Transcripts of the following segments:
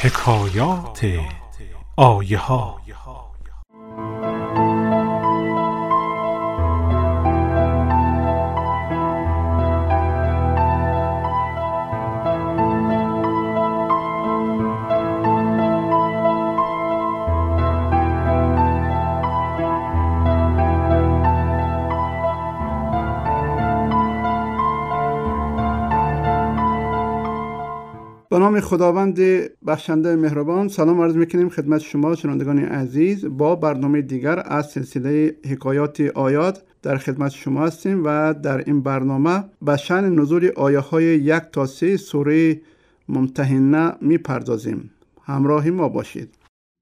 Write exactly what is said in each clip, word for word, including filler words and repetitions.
حکایات آیه ها. به نام خداوند بخشنده مهربان، سلام عرض میکنیم خدمت شما شنوندگان عزیز. با برنامه دیگر از سلسله حکایات آیات در خدمت شما هستیم و در این برنامه به شأن نزول آیه های یک تا سه سوره ممتحنه میپردازیم. همراه ما باشید.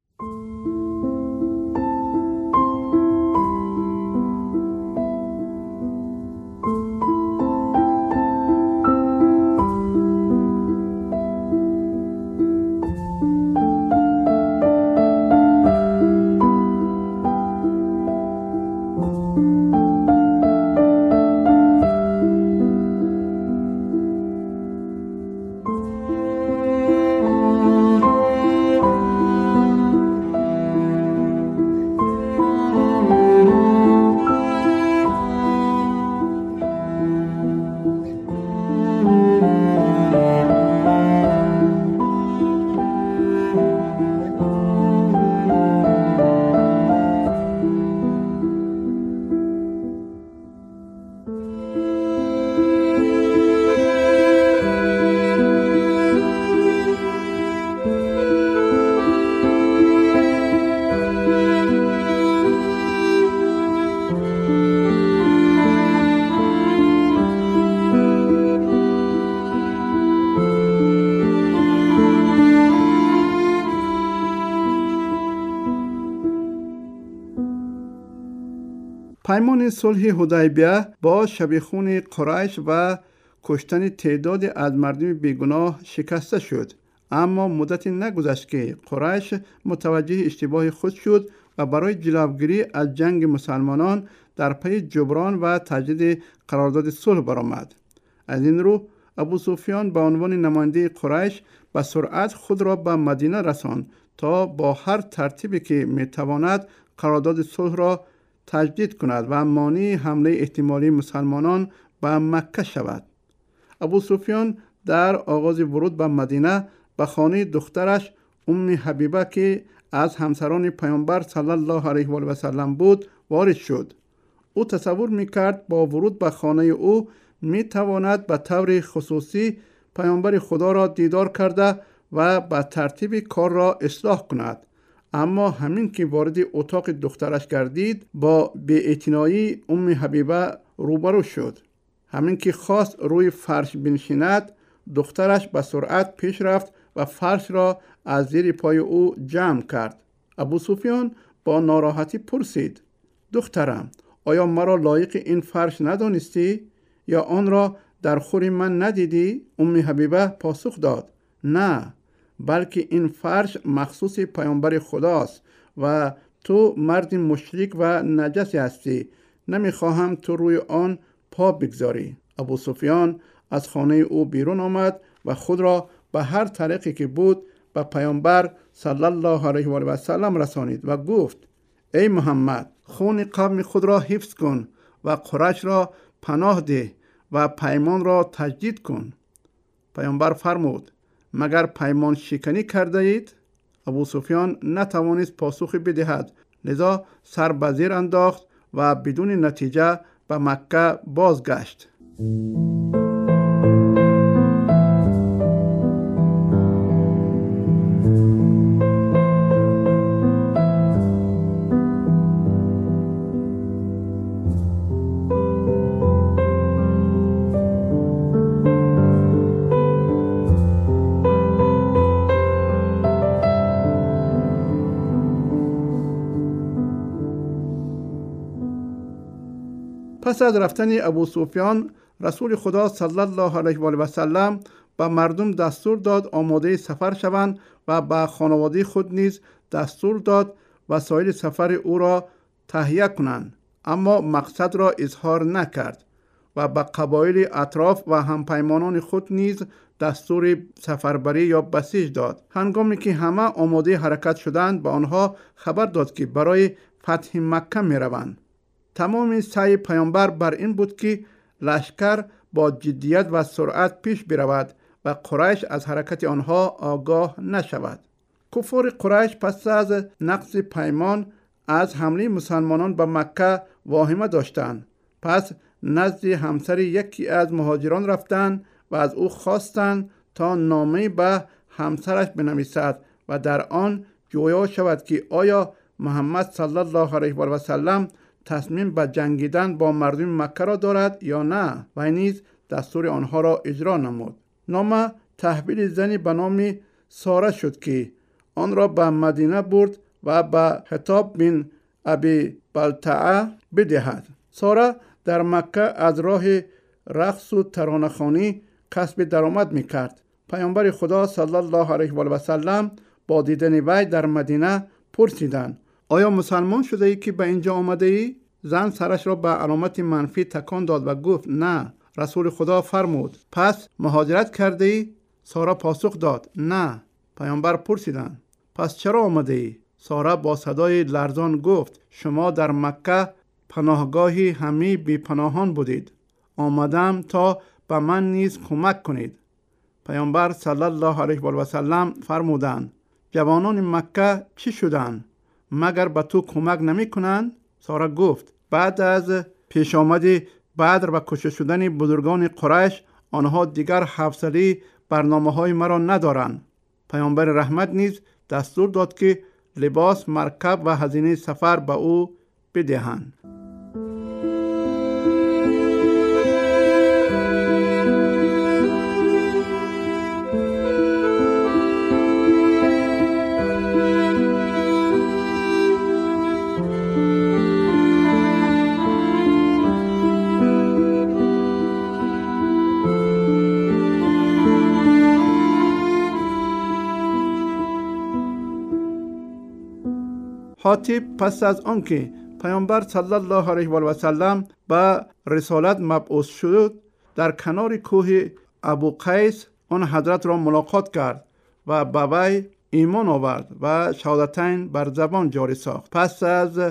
پیمان صلح حدیبیه با شبیخون قریش و کشتن تعداد از مردم بیگناه شکسته شد، اما مدتی نگذشت که قریش متوجه اشتباه خود شد و برای جلوگیری از جنگ مسلمانان در پی جبران و تجدید قرارداد صلح برآمد. از این رو ابو سفیان به عنوان نماینده قریش به سرعت خود را به مدینه رساند تا با هر ترتیبی که میتواند قرارداد صلح را تجدید کند و مانع حمله احتمالی مسلمانان به مکه شود. ابو سفیان در آغاز ورود به مدینه به خانه دخترش ام حبیبه که از همسران پیامبر صلی الله علیه و آله و سلم بود وارد شد. او تصور میکرد با ورود به خانه او میتواند به طور خصوصی پیامبر خدا را دیدار کرده و به ترتیب کار را اصلاح کند. اما همین که وارد اتاق دخترش گردید با بی‌اعتنایی ام حبیبه روبرو شد. همین که خواست روی فرش بنشیند، دخترش به سرعت پیش رفت و فرش را از زیر پای او جمع کرد. ابو سفیان با ناراحتی پرسید: دخترم، آیا مرا لایق این فرش ندانستی یا آن را در خور من ندیدی؟ ام حبیبه پاسخ داد: نه، بلکه این فرش مخصوص پیامبر خداست و تو مرد مشرک و نجسی هستی. نمیخواهم تو روی آن پا بگذاری. ابو سفیان از خانه او بیرون آمد و خود را به هر طریقی که بود به پیامبر صلی الله علیه و آله و سلم رسانید و گفت: ای محمد، خون قوم خود را حفظ کن و قریش را پناه ده و پیمان را تجدید کن. پیامبر فرمود: مگر پیمان شکنی کرده اید؟ ابو سفیان نتوانست پاسخ بدهد، لذا سر به زیر انداخت و بدون نتیجه به مکه بازگشت. پس از رفتن ابو سفیان، رسول خدا صلی الله علیه و آله و سلم به مردم دستور داد آماده سفر شوند و به خانواده خود نیز دستور داد وسایل سفر او را تهیه کنند، اما مقصد را اظهار نکرد. و به قبایل اطراف و همپیمانان خود نیز دستور سفربری یا بسیج داد. هنگامی که همه آماده حرکت شدند به آنها خبر داد که برای فتح مکه می روند. تمام سعی پیامبر بر این بود که لشکر با جدیت و سرعت پیش برود و قریش از حرکت آنها آگاه نشود. کفار قریش پس از نقض پیمان از حمله مسلمانان به مکه واهمه داشتند. پس نزد همسر یکی از مهاجران رفتند و از او خواستند تا نامه به همسرش بنویسد و در آن جویا شود که آیا محمد صلی الله علیه و سلم تصمیم به جنگیدن با مردم مکه را دارد یا نه، و نیز دستور آنها را اجرا نمود. نامه تحویل زنی به نام ساره شد که آن را به مدینه برد و به حطاب بن ابی بلتعه بدهد. ساره در مکه از راه رقص و ترانه‌خوانی کسب درآمد می‌کرد. پیامبر خدا صلی الله علیه و سلم با دیدن وی در مدینه پرسیدند: آیا مسلمان شده ای که به اینجا آمده ای؟ زن سرش را به علامت منفی تکان داد و گفت: نه. رسول خدا فرمود: پس مهاجرت کرده ای؟ ساره پاسخ داد: نه. پیامبر پرسیدند: پس چرا آمده ای؟ ساره با صدای لرزان گفت: شما در مکه پناهگاهی همه بی پناهان بودید. آمدم تا به من نیز کمک کنید. پیامبر صلی الله علیه و سلم فرمودند: جوانان مکه چی شدند؟ مگر به تو کمک نمی کنند؟ ساره گفت: بعد از پیش آمد بدر و کشته شدن بزرگان قریش آنها دیگر حوصله برنامه های مرا ندارند. پیامبر رحمت نیز دستور داد که لباس، مرکب و هزینه سفر به او بدهند. حاطب پس از آنکه پیامبر صلی الله علیه و سلم به رسالت مبعوث شد در کنار کوه ابو قیس آن حضرت را ملاقات کرد و به وی ایمان آورد و شهادتین بر زبان جاری ساخت. پس از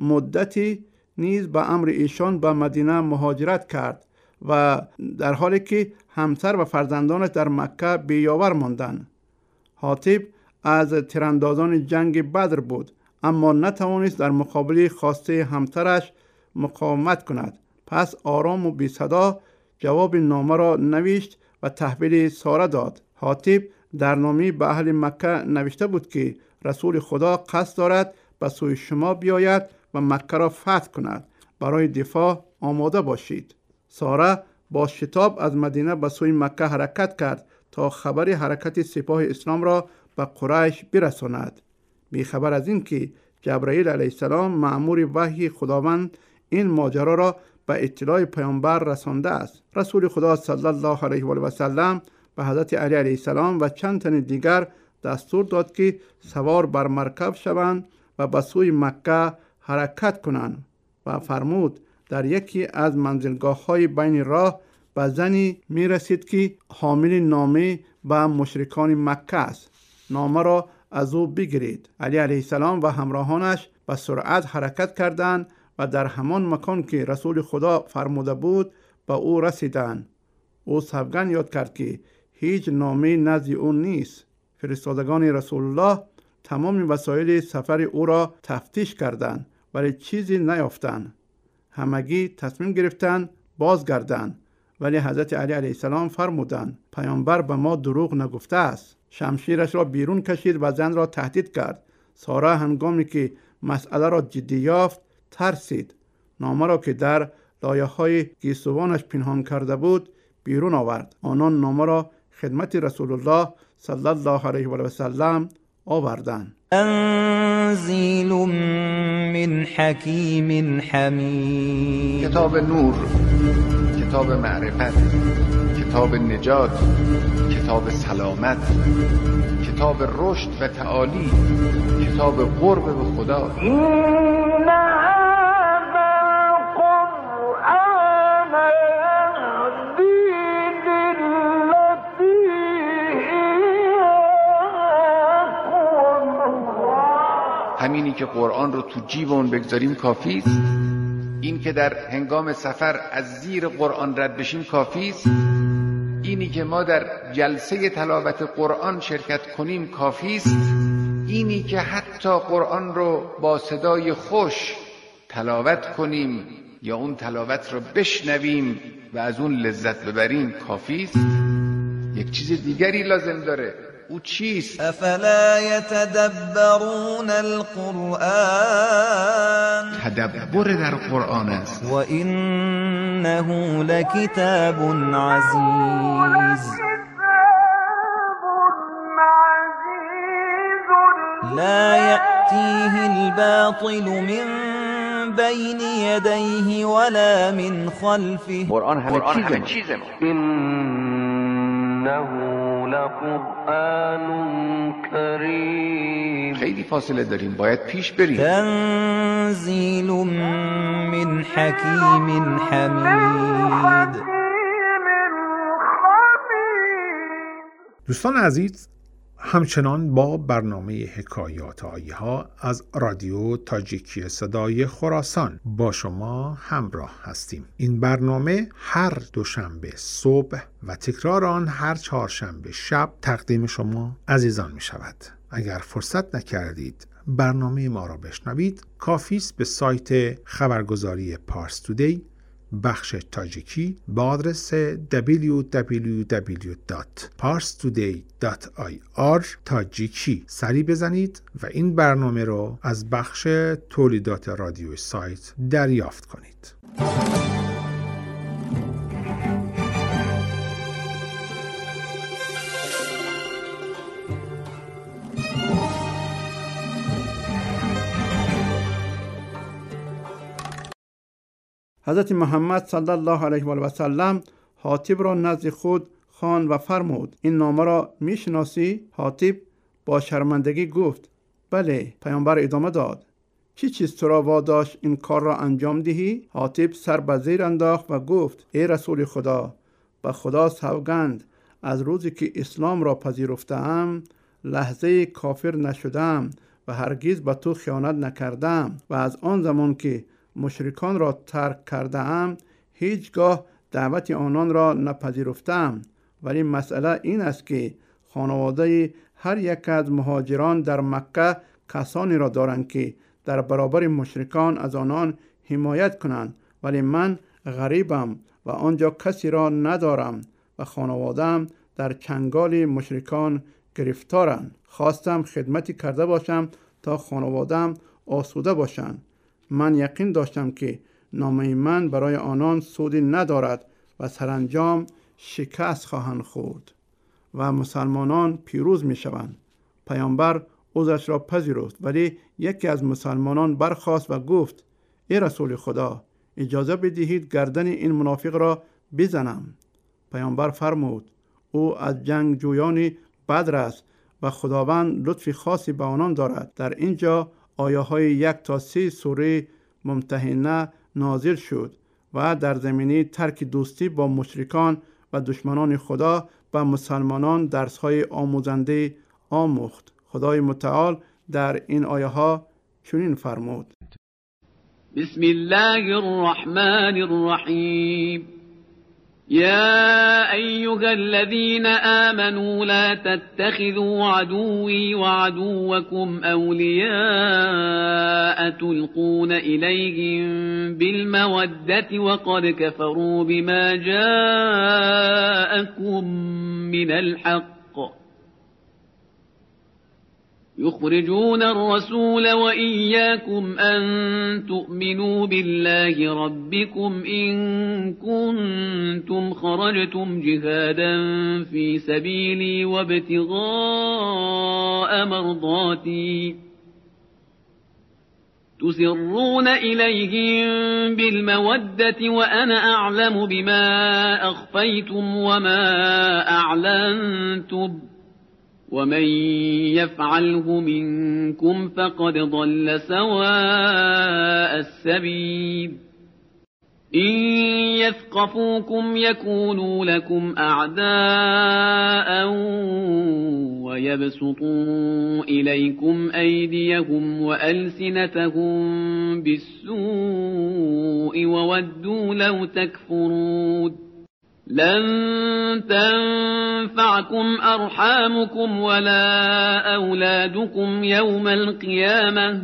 مدتی نیز به امر ایشان به مدینه مهاجرت کرد و در حالی که همسر و فرزندانش در مکه بیاور ماندند. حاطب از تیراندازان جنگ بدر بود، اما نتوانست در مقابل خواسته همسرش مقاومت کند. پس آرام و بی صدا جواب نامه را نوشت و تحویل ساره داد. حاطب در نامه به اهل مکه نوشته بود که رسول خدا قصد دارد به سوی شما بیاید و مکه را فتح کند. برای دفاع آماده باشید. ساره با شتاب از مدینه به سوی مکه حرکت کرد تا خبر حرکت سپاه اسلام را به قریش برساند. بی خبر از این که جبرائیل علیه السلام مأمور وحی خداوند این ماجرا را به اطلاع پیامبر رسانده است. رسول خدا صلی الله علیه و سلم به حضرت علی علیه السلام و چند تن دیگر دستور داد که سوار بر مرکب شوند و به سوی مکه حرکت کنند و فرمود در یکی از منزلگاه‌های بین راه به زنی می رسید که حامل نامه به مشرکان مکه است. نامه را از او بگیرید. علی علیه السلام و همراهانش به سرعت حرکت کردند و در همان مکان که رسول خدا فرموده بود به او رسیدند. او سوگند یاد کرد که هیچ نامه نزد او نیست. فرستادگان رسول الله تمام وسایل سفر او را تفتیش کردند ولی چیزی نیافتند. همگی تصمیم گرفتند بازگردند، ولی حضرت علی علیه السلام فرمودند پیامبر به ما دروغ نگفته است. شمشیرش را بیرون کشید و زن را تهدید کرد. ساره هنگامی که مسئله را جدی یافت ترسید. نامه را که در لایه‌های گیسوانش پنهان کرده بود بیرون آورد. آنان نامه را خدمت رسول الله صلی الله علیه و سلم آوردند. تنزیل من حکیم حمید. کتاب نور، کتاب معرفت، کتاب نجات، کتاب سلامت، کتاب رشد و تعالی، کتاب قرب به خدا. این هذا القرآن اینکه قرآن رو تو جیبمون بگذاریم کافی است؟ این که در هنگام سفر از زیر قرآن رد بشیم کافی است؟ اینی که ما در جلسه تلاوت قرآن شرکت کنیم کافی است؟ اینی که حتی قرآن رو با صدای خوش تلاوت کنیم یا اون تلاوت رو بشنویم و از اون لذت ببریم کافی است؟ یک چیز دیگری لازم داره. او چیست؟ افلا یتدبرون القرآن، تدبر در قرآن است. و انه لکتاب عزیز لا یأتیه الباطل من بین یدیه ولا من خلفه. قرآن همه چیزه ما. انه لقرآن کریم. خیلی فاصله داریم، باید پیش بریم. تنزیل من حکیم حمید. دوستان عزیز، همچنان با برنامه حکایات آیه ها از رادیو تاجیکی صدای خراسان با شما همراه هستیم. این برنامه هر دوشنبه صبح و تکرار آن هر چهارشنبه شب تقدیم شما عزیزان می شود. اگر فرصت نکردید برنامه ما را بشنوید، کافی است به سایت خبرگزاری پارس تودی بخش تاجیکی با آدرس دبلیو دبلیو دبلیو دات پارس تودی دات آی آر تاجیکی سری بزنید و این برنامه رو از بخش تولیدات رادیوی سایت دریافت کنید. حضرت محمد صلی الله علیه و آله و سلم حاطب را نزد خود خواند و فرمود: این نامه را میشناسی؟ حاطب با شرمندگی گفت: بله. پیامبر ادامه داد: چی چیز تو را واداشت این کار را انجام دهی؟ حاطب سر به زیر انداخت و گفت: ای رسول خدا، به خدا سوگند از روزی که اسلام را پذیرفتم لحظه کافر نشدم و هرگز به تو خیانت نکردم و از آن زمان که مشرکان را ترک کرده ام هیچگاه دعوت آنان را نپذیرفتم. ولی مسئله این است که خانواده هر یک از مهاجران در مکه کسانی را دارند که در برابر مشرکان از آنان حمایت کنند، ولی من غریبم و آنجا کسی را ندارم و خانواده‌ام در چنگال مشرکان گرفتارند. خواستم خدمتی کرده باشم تا خانواده‌ام آسوده باشند. من یقین داشتم که نامه من برای آنان سودی ندارد و سرانجام شکست خواهند خورد و مسلمانان پیروز می شوند. پیامبر عذرش را پذیرفت، ولی یکی از مسلمانان برخاست و گفت: ای رسول خدا، اجازه بدهید گردن این منافق را بزنم. پیامبر فرمود: او از جنگجویان بدر است و خداوند لطف خاصی به آنان دارد. در اینجا آیه های یک تا سه سوره ممتحنه نازل شد و در زمینه ترک دوستی با مشرکان و دشمنان خدا به مسلمانان درس های آموزنده آموخت. خدای متعال در این آیه ها چنین فرمود: بسم الله الرحمن الرحیم. يا أيها الذين آمنوا لا تتخذوا عدوي وعدوكم أولياء تلقون إليهم بالمودة وقد كفروا بما جاءكم من الحق يخرجون الرسول وإياكم أن تؤمنوا بالله ربكم إن كنتم خرجتم جهادا في سبيلي وابتغاء مرضاتي تسرون إليهم بالمودة وأنا أعلم بما أخفيتم وما أعلنتم ومن يفعله منكم فقد ضل سواء السبيل إن يثقفوكم يكونوا لكم أعداء ويبسطوا إليكم أيديهم وألسنتهم بالسوء وودوا لو تكفرون لن تنفعكم أرحامكم ولا أولادكم يوم القيامة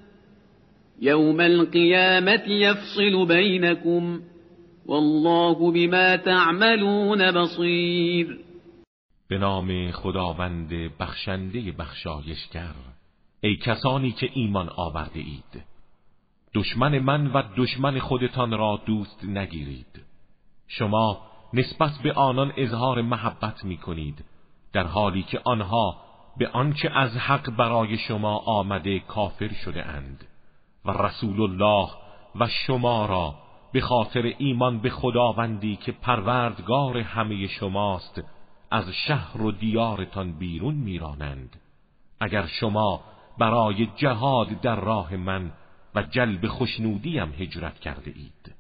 يوم القيامة يفصل بينكم والله بما تعملون بصیر. به نام خداوند بخشنده بخشایشگر. ای کسانی که ایمان آورده اید، دشمن من و دشمن خودتان را دوست نگیرید. شما نسبت به آنان اظهار محبت می کنید در حالی که آنها به آنچه از حق برای شما آمده کافر شده اند و رسول الله و شما را به خاطر ایمان به خداوندی که پروردگار همه شماست از شهر و دیارتان بیرون میرانند. اگر شما برای جهاد در راه من و جلب خوشنودیم هجرت کرده اید،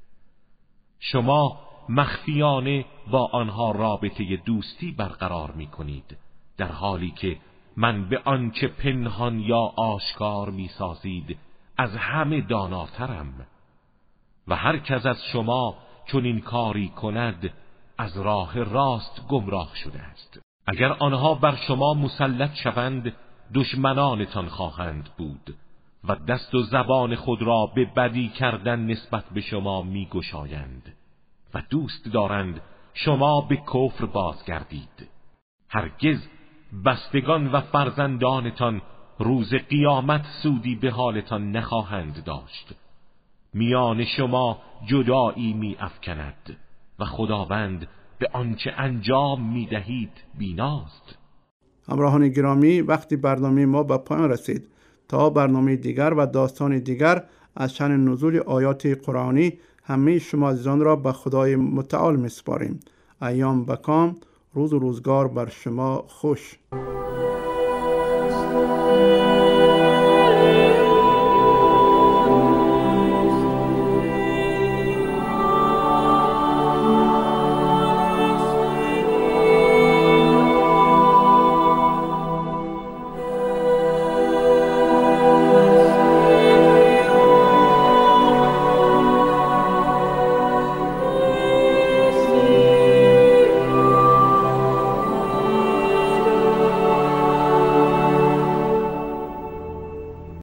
شما مخفیانه با آنها رابطه دوستی برقرار می کنید در حالی که من به آنچه پنهان یا آشکار می سازید از همه داناترم و هر کس از شما چون این کاری کند از راه راست گمراه شده است. اگر آنها بر شما مسلط شوند دشمنانتان خواهند بود و دست و زبان خود را به بدی کردن نسبت به شما می گشایند و دوست دارند شما به کفر بازگردید. هرگز بستگان و فرزندانتان روز قیامت سودی به حالتان نخواهند داشت. میان شما جدایی می افکند و خداوند به آنچه انجام می دهید بیناست. همراهان گرامی، وقتی برنامه ما به پایان رسید. تا برنامه دیگر و داستان دیگر از شأن نزول آیات قرآنی همه شما عزیزان را به خدای متعال می سپاریم. ایام بکام، روز و روزگار بر شما خوش.